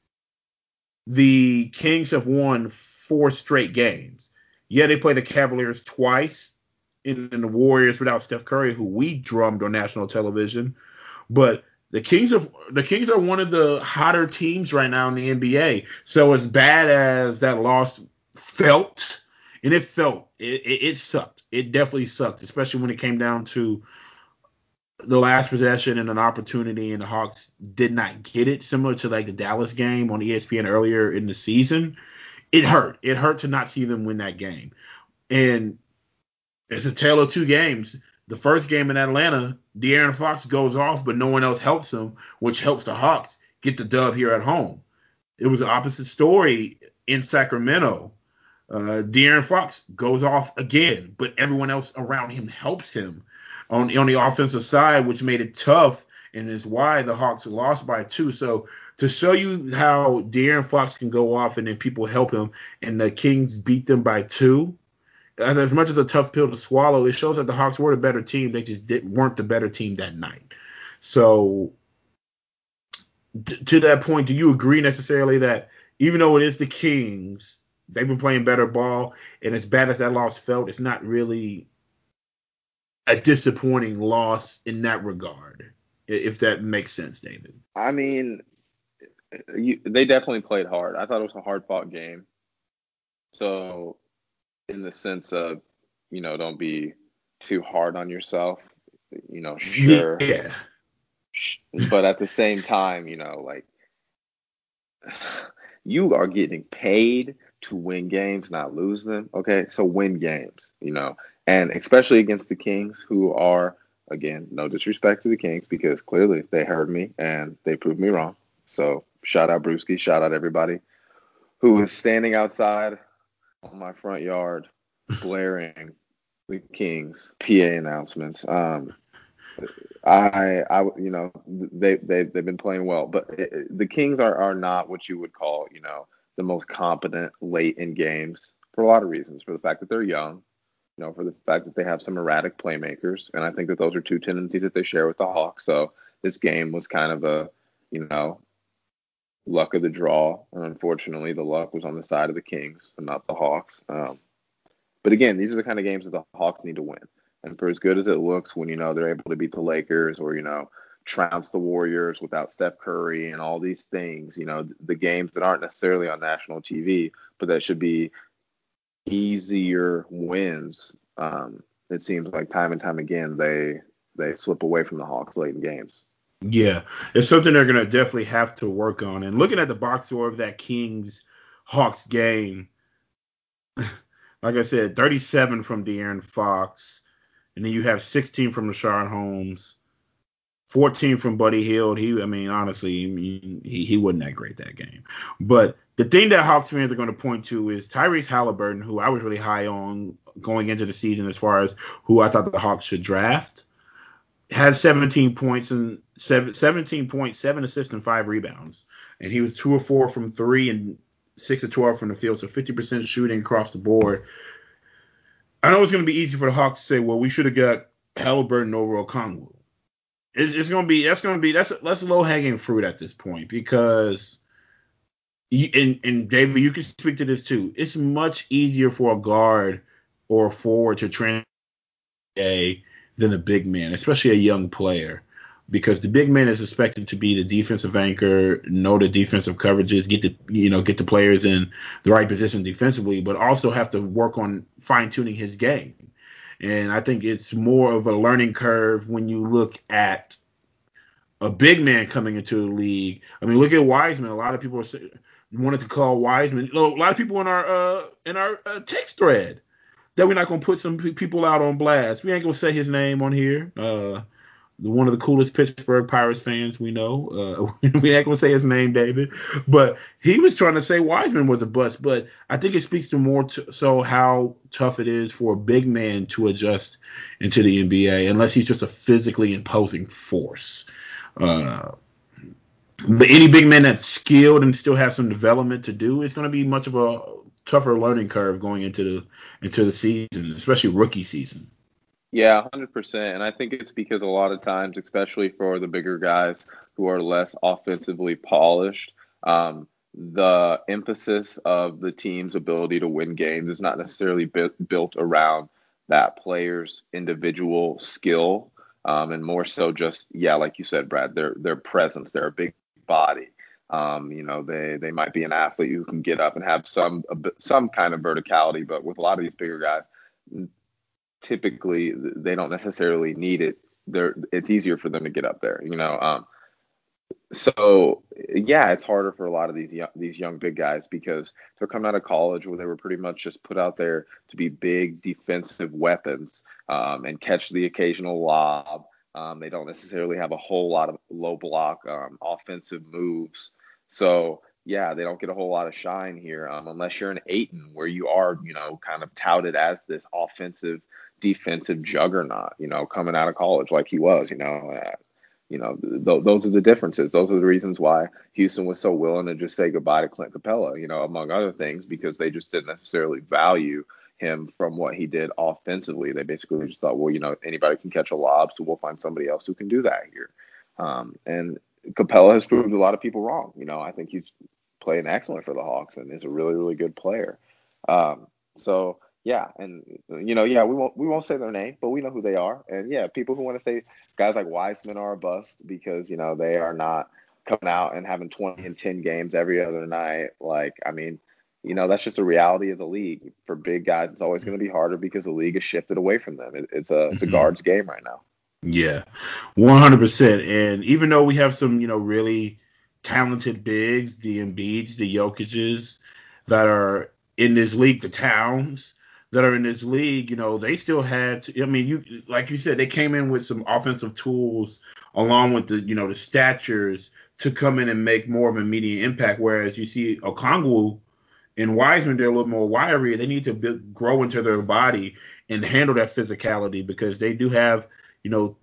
the Kings have won four straight games. Yeah, they played the Cavaliers twice in, in the Warriors without Steph Curry, who we drummed on national television. But the Kings are the Kings are one of the hotter teams right now in the N B A. So as bad as that loss felt and it felt it, it, it sucked. It definitely sucked, especially when it came down to the last possession and an opportunity, and the Hawks did not get it. Similar to like the Dallas game on E S P N earlier in the season, it hurt. It hurt to not see them win that game, and it's a tale of two games. The first game in Atlanta, De'Aaron Fox goes off, but no one else helps him, which helps the Hawks get the dub here at home. It was the opposite story in Sacramento. Uh, De'Aaron Fox goes off again, but everyone else around him helps him on, on the offensive side, which made it tough, and is why the Hawks lost by two. So to show you how De'Aaron Fox can go off and then people help him, and the Kings beat them by two, as, as much as a tough pill to swallow, it shows that the Hawks were the better team. They just did, weren't the better team that night. So t- to that point, do you agree necessarily that even though it is the Kings, they've been playing better ball, and as bad as that loss felt, it's not really a disappointing loss in that regard, if that makes sense, David? I mean, you, they definitely played hard. I thought it was a hard-fought game. So in the sense of, you know, don't be too hard on yourself, you know, sure. Yeah. But at the same time, you know, like, you are getting paid to win games, not lose them. Okay, so win games, you know, and especially against the Kings, who are, again, no disrespect to the Kings, because clearly they heard me and they proved me wrong. So shout out Brewski, shout out everybody who is standing outside on my front yard blaring the Kings P A announcements. Um, I, I, you know, they they they've been playing well, but it, the Kings are are not what you would call, you know, the most competent late in games for a lot of reasons. For the fact that they're young, you know, for the fact that they have some erratic playmakers, and I think that those are two tendencies that they share with the Hawks. So this game was kind of a, you know, luck of the draw, and unfortunately, the luck was on the side of the Kings and not the Hawks. Um, but again, these are the kind of games that the Hawks need to win. And for as good as it looks when, you know, they're able to beat the Lakers or, you know, trounce the Warriors without Steph Curry and all these things, you know, the games that aren't necessarily on national T V, but that should be easier wins. Um, it seems like time and time again, they they slip away from the Hawks late in games. Yeah, it's something they're going to definitely have to work on. And looking at the box score of that Kings-Hawks game, like I said, thirty-seven from De'Aaron Fox, and then you have sixteen from Richaun Holmes, fourteen from Buddy Hield. He, I mean, honestly, he, he wasn't that great that game. But the thing that Hawks fans are going to point to is Tyrese Halliburton, who I was really high on going into the season as far as who I thought the Hawks should draft, had seventeen points and seven, seventeen points, seven assists, and five rebounds. And he was two of four from three and six of twelve from the field, so fifty percent shooting across the board. I know it's going to be easy for the Hawks to say, well, we should have got Halliburton over Okongwu. It's, it's going to be that's going to be that's that's low hanging fruit at this point, because you, and and David, you can speak to this too. It's much easier for a guard or a forward to transition than a big man, especially a young player, because the big man is expected to be the defensive anchor, know the defensive coverages, get the you know get the players in the right position defensively, but also have to work on fine tuning his game. And I think it's more of a learning curve when you look at a big man coming into the league. I mean, look at Wiseman. A lot of people are, wanted to call Wiseman. A lot of people in our uh, in our uh, text thread that we're not gonna put some people out on blast. We ain't gonna say his name on here. Uh, one of the coolest Pittsburgh Pirates fans we know. Uh, we ain't gonna say his name, David, but he was trying to say Wiseman was a bust. But I think it speaks to more to, so how tough it is for a big man to adjust into the N B A unless he's just a physically imposing force. Uh, but any big man that's skilled and still has some development to do, it's going to be much of a tougher learning curve going into the into the season, especially rookie season. Yeah, one hundred percent. And I think it's because a lot of times, especially for the bigger guys who are less offensively polished, um, the emphasis of the team's ability to win games is not necessarily bu- built around that player's individual skill, um, and more so just, yeah, like you said, Brad, their their presence. They're a big body. Um, you know, they they might be an athlete who can get up and have some some kind of verticality, but with a lot of these bigger guys, typically they don't necessarily need it. They're it's easier for them to get up there, you know. Um, so yeah, it's harder for a lot of these young, these young big guys because they're coming out of college where they were pretty much just put out there to be big defensive weapons um, and catch the occasional lob. Um, they don't necessarily have a whole lot of low block um, offensive moves. So yeah, they don't get a whole lot of shine here um, unless you're an Ayton where you are, you know, kind of touted as this offensive defensive juggernaut, you know, coming out of college like he was, you know. Uh, You know, th- those are the differences. Those are the reasons why Houston was so willing to just say goodbye to Clint Capella, you know, among other things, because they just didn't necessarily value him from what he did offensively. They basically just thought, well, you know, anybody can catch a lob, so we'll find somebody else who can do that here. Um, and Capella has proved a lot of people wrong. You know, I think he's playing excellent for the Hawks and is a really, really good player. Um, so yeah, and you know, yeah, we won't we won't say their name, but we know who they are. And yeah, people who want to say guys like Wiseman are a bust because you know they are not coming out and having twenty and ten games every other night. Like, I mean, you know, that's just a reality of the league. For big guys, it's always going to be harder because the league has shifted away from them. It, it's a it's a Mm-hmm. guards game right now. Yeah, one hundred percent. And even though we have some, you know, really talented bigs, the Embiids, the Jokic's that are in this league, the Towns that are in this league, you know, they still had to, I mean, you like you said, they came in with some offensive tools along with the, you know, the statures to come in and make more of an immediate impact. Whereas you see Okongwu and Wiseman, they're a little more wiry. They need to build, grow into their body and handle that physicality because they do have, you know,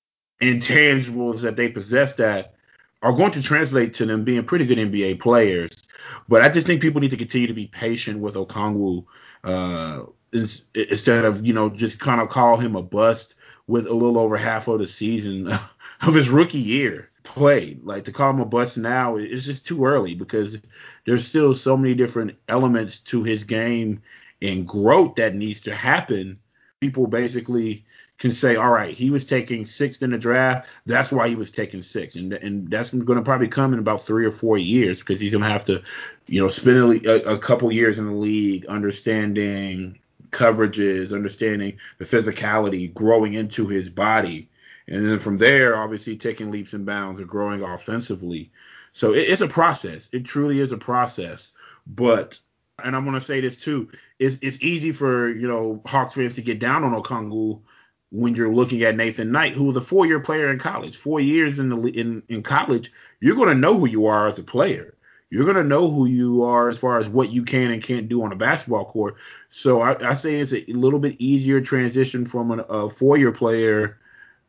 intangibles that they possess that are going to translate to them being pretty good N B A players. But I just think people need to continue to be patient with Okongwu uh, is, instead of, you know, just kind of call him a bust with a little over half of the season of his rookie year played. Like, to call him a bust now is just too early because there's still so many different elements to his game and growth that needs to happen. People basically can say, all right, he was taking sixth in the draft. That's why he was taking sixth. And and that's going to probably come in about three or four years because he's going to have to, you know, spend a, a couple years in the league understanding coverages, understanding the physicality, growing into his body. And then from there, obviously taking leaps and bounds and growing offensively. So it, it's a process. It truly is a process. But, and I'm going to say this too, it's, it's easy for, you know, Hawks fans to get down on Okongwu when you're looking at Nathan Knight, who was a four-year player in college. Four years in the in, in college, you're going to know who you are as a player. You're going to know who you are as far as what you can and can't do on a basketball court. So I, I say it's a little bit easier transition from an, a four-year player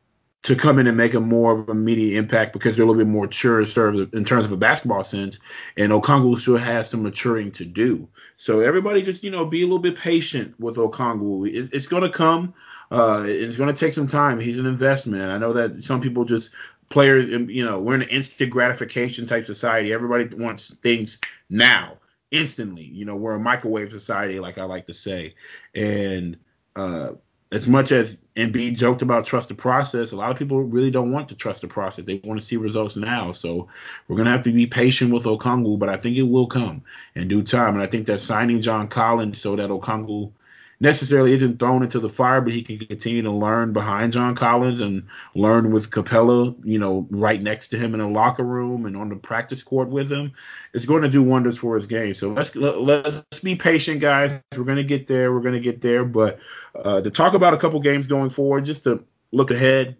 to come in and make a more of an immediate impact because they're a little bit more mature in terms of a basketball sense. And Okongwu still has some maturing to do. So everybody just, you know, be a little bit patient with Okongwu. It, it's going to come. Uh, it's going to take some time. He's an investment. And I know that some people just players, you know, we're in an instant gratification type society. Everybody wants things now, instantly. You know, we're a microwave society, like I like to say. And, uh, as much as Embiid joked about trust the process, a lot of people really don't want to trust the process. They want to see results now. So we're going to have to be patient with Okongwu, but I think it will come in due time. And I think that signing John Collins so that Okongwu necessarily isn't thrown into the fire, but he can continue to learn behind John Collins and learn with Capella, you know, right next to him in the locker room and on the practice court with him. It's going to do wonders for his game. So let's let's be patient, guys. We're going to get there. We're going to get there. But uh, to talk about a couple games going forward, just to look ahead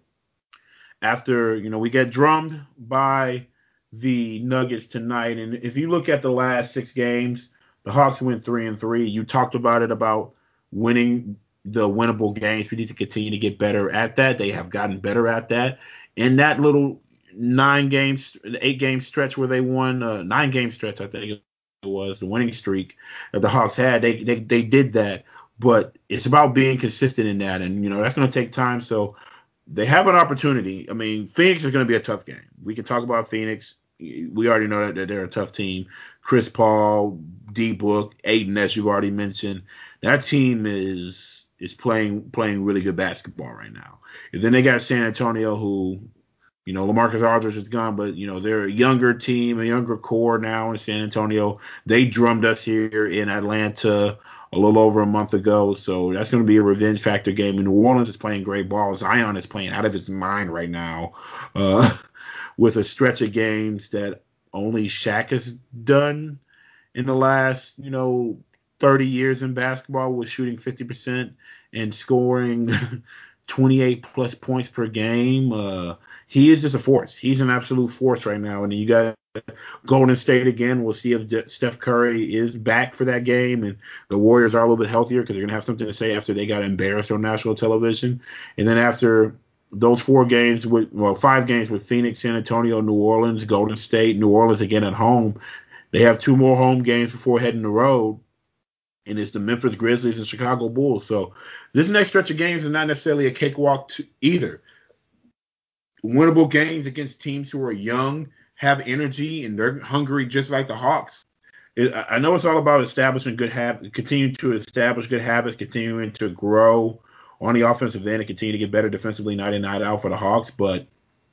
after, you know, we get drummed by the Nuggets tonight. And if you look at the last six games, the Hawks went three and three. You talked about it about winning the winnable games. We need to continue to get better at that. They have gotten better at that. In that little nine games, eight game stretch where they won, uh, nine game stretch, I think it was the winning streak that the Hawks had. They they they did that, but it's about being consistent in that, and you know that's going to take time. So they have an opportunity. I mean, Phoenix is going to be a tough game. We can talk about Phoenix. We already know that they're a tough team. Chris Paul, D Book, Ayton, as you've already mentioned. That team is is playing playing really good basketball right now. And then they got San Antonio, who You know, LaMarcus Aldridge is gone, but, you know, they're a younger team, a younger core now in San Antonio. They drummed us here in Atlanta a little over a month ago, so that's going to be a revenge factor game. And New Orleans is playing great ball. Zion is playing out of his mind right now uh, with a stretch of games that only Shaq has done in the last, you know, thirty years in basketball, was shooting fifty percent and scoring twenty-eight plus points per game. Uh, he is just a force. He's an absolute force right now. And you got Golden State again. We'll see if De- Steph Curry is back for that game, and the Warriors are a little bit healthier because they're gonna have something to say after they got embarrassed on national television. And then after those four games with, well, five games with Phoenix, San Antonio, New Orleans, Golden State, New Orleans again at home. They have two more home games before heading the road, and it's the Memphis Grizzlies and Chicago Bulls. So this next stretch of games is not necessarily a cakewalk to either. Winnable games against teams who are young, have energy, and they're hungry just like the Hawks. It, I know it's all about establishing good habits, continuing to establish good habits, continuing to grow on the offensive end, and continue to get better defensively night in, night out for the Hawks. But,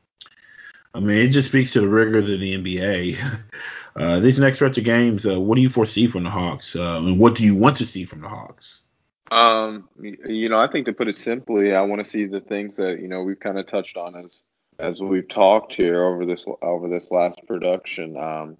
I mean, it just speaks to the rigors of the N B A. Uh, these next stretch of games, uh, what do you foresee from the Hawks? Uh, and what do you want to see from the Hawks? Um, you know, I think to put it simply, I want to see the things that, you know, we've kind of touched on as as we've talked here over this over this last production. Um,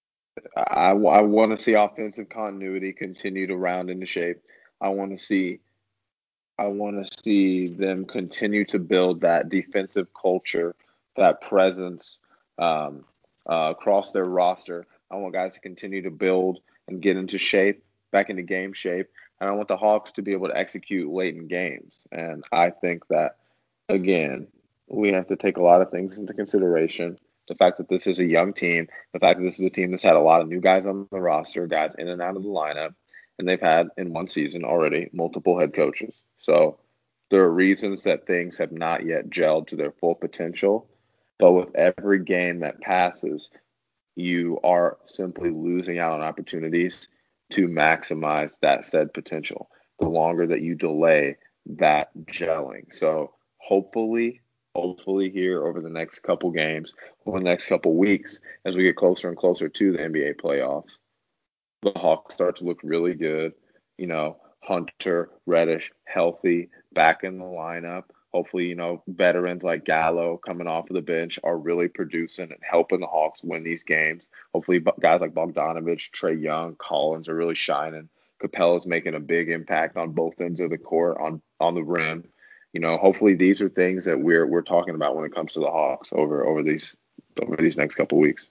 I, I want to see offensive continuity continue to round into shape. I want to see I want to see them continue to build that defensive culture, that presence. Um, uh, across their roster. I want guys to continue to build and get into shape, back into game shape. And I want the Hawks to be able to execute late in games. And I think that, again, we have to take a lot of things into consideration. The fact that this is a young team, the fact that this is a team that's had a lot of new guys on the roster, guys in and out of the lineup, and they've had in one season already multiple head coaches. So there are reasons that things have not yet gelled to their full potential. But with every game that passes, you are simply losing out on opportunities to maximize that said potential the longer that you delay that gelling. So hopefully, hopefully here over the next couple games, over the next couple weeks, as we get closer and closer to the N B A playoffs, the Hawks start to look really good. You know, Hunter, Reddish, healthy, back in the lineup. Hopefully, you know, veterans like Gallo coming off of the bench are really producing and helping the Hawks win these games. Hopefully, guys like Bogdanovich, Trae Young, Collins are really shining. Capella's making a big impact on both ends of the court, on on the rim. You know, hopefully these are things that we're we're talking about when it comes to the Hawks over over these over these next couple weeks.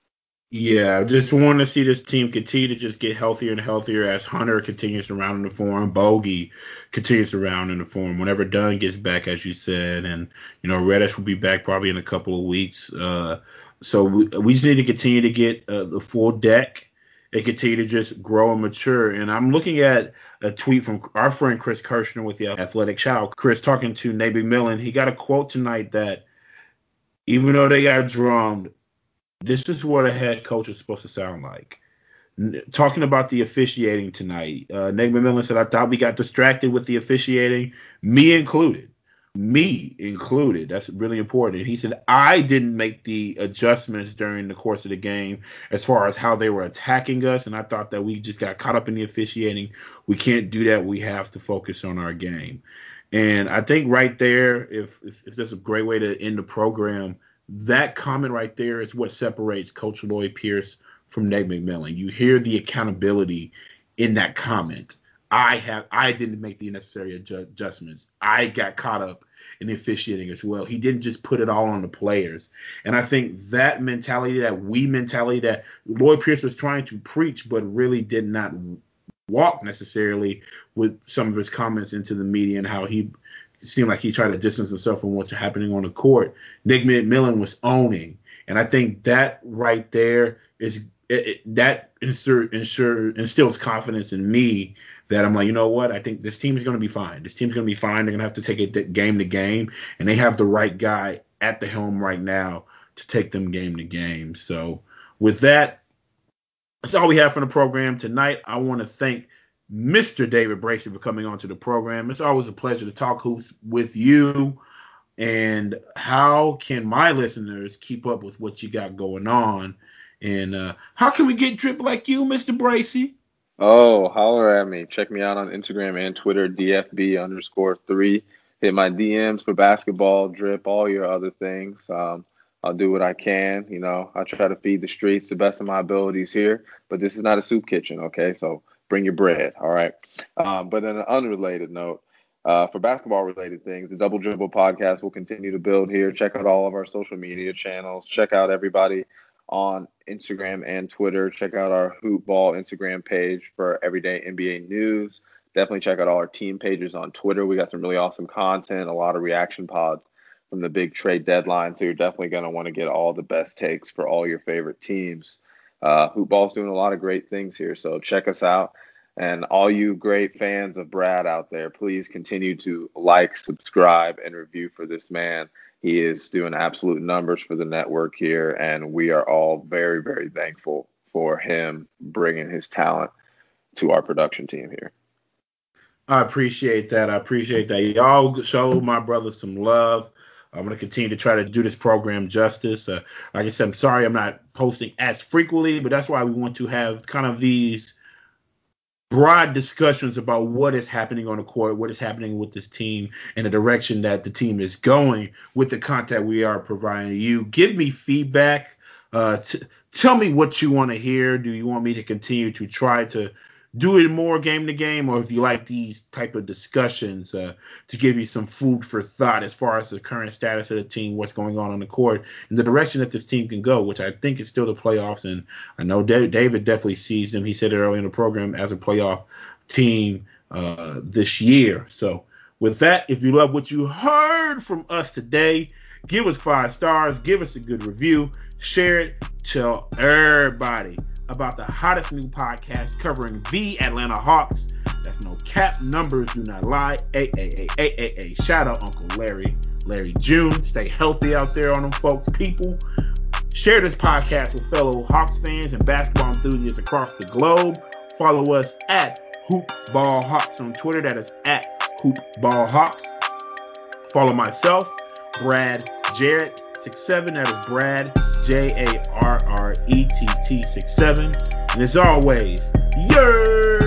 Yeah, I just want to see this team continue to just get healthier and healthier as Hunter continues to round in the form, Bogey continues to round in the form. Whenever Dunn gets back, as you said, and you know Reddish will be back probably in a couple of weeks. Uh, so we, we just need to continue to get uh, the full deck and continue to just grow and mature. And I'm looking at a tweet from our friend Chris Kirshner with the Athletic. Shout out Chris talking to Nate McMillan. He got a quote tonight that even though they got drummed, this is what a head coach is supposed to sound like. N- talking about the officiating tonight, uh, Nate McMillan said, I thought we got distracted with the officiating, me included. Me included. That's really important. He said, I didn't make the adjustments during the course of the game as far as how they were attacking us, and I thought that we just got caught up in the officiating. We can't do that. We have to focus on our game. And I think right there, if, if, if there's a great way to end the program, that comment right there is what separates Coach Lloyd Pierce from Nate McMillan. You hear the accountability in that comment. I have I didn't make the necessary adju- adjustments. I got caught up in the officiating as well. He didn't just put it all on the players. And I think that mentality, that we mentality that Lloyd Pierce was trying to preach but really did not walk necessarily with some of his comments into the media and how he seemed like he tried to distance himself from what's happening on the court. Nick McMillan was owning. And I think that right there is it, it, that insert, insure, instills confidence in me that I'm like, you know what? I think this team is going to be fine. This team's going to be fine. They're going to have to take it game to game. And they have the right guy at the helm right now to take them game to game. So with that, that's all we have for the program tonight. I want to thank Mister David Bracey for coming on to the program. It's always a pleasure to talk hoops with you. And how can my listeners keep up with what you got going on? And uh, how can we get drip like you, Mister Bracy? Oh, holler at me. Check me out on Instagram and Twitter, D F B underscore three. Hit my D Ms for basketball, drip, all your other things. Um, I'll do what I can. You know, I try to feed the streets the best of my abilities here, but this is not a soup kitchen, okay? So bring your bread, all right? Um, but on an unrelated note, uh, for basketball-related things, the Double Dribble podcast will continue to build here. Check out all of our social media channels. Check out everybody on Instagram and Twitter. Check out our Hoop Ball Instagram page for everyday N B A news. Definitely check out all our team pages on Twitter. We got some really awesome content, a lot of reaction pods from the big trade deadline. So you're definitely going to want to get all the best takes for all your favorite teams. Uh, Hoop Ball's doing a lot of great things here. So check us out. And all you great fans of Brad out there, please continue to like, subscribe, and review for this man. He is doing absolute numbers for the network here, and we are all very, very thankful for him bringing his talent to our production team here. I appreciate that. I appreciate that. Y'all show my brother some love. I'm going to continue to try to do this program justice. Uh, like I said, I'm sorry I'm not posting as frequently, but that's why we want to have kind of these broad discussions about what is happening on the court, what is happening with this team, and the direction that the team is going with the content we are providing you. Give me feedback. Uh, t- tell me what you want to hear. Do you want me to continue to try to do it more game to game, or if you like these type of discussions uh, to give you some food for thought as far as the current status of the team, what's going on on the court, and the direction that this team can go, which I think is still the playoffs. And I know David definitely sees them. He said it earlier in the program as a playoff team uh, this year. So with that, if you love what you heard from us today, give us five stars, give us a good review, share it, tell everybody about the hottest new podcast covering the Atlanta Hawks. That's no cap. Numbers do not lie. A A A A A A. Shout out Uncle Larry, Larry June. Stay healthy out there on them folks, people. Share this podcast with fellow Hawks fans and basketball enthusiasts across the globe. Follow us at Hoop Ball Hawks on Twitter. That is at Hoop Ball Hawks. Follow myself, Brad Jarrett six seven. That is Brad J A R R E T T six seven. And as always, yer.